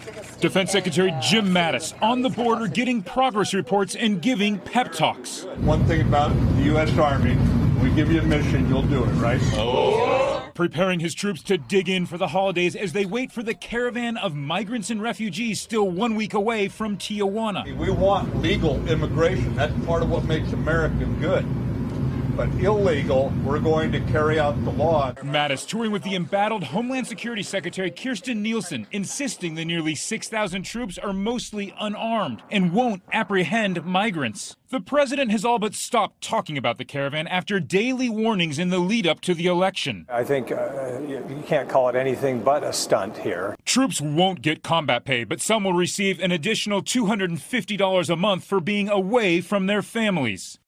Defense Secretary Jim Mattis on the border getting progress reports and giving pep talks. One thing about the U.S. Army, we give you a mission, you'll do it, right? Oh. Preparing his troops to dig in for the holidays as they wait for the caravan of migrants and refugees still 1 week away from Tijuana. We want legal immigration. That's part of what makes America good. But illegal, we're going to carry out the law. Mattis touring with the embattled Homeland Security Secretary Kirstjen Nielsen, insisting the nearly 6,000 troops are mostly unarmed and won't apprehend migrants. The president has all but stopped talking about the caravan after daily warnings in the lead up to the election. I think you can't call it anything but a stunt here. Troops won't get combat pay, but some will receive an additional $250 a month for being away from their families.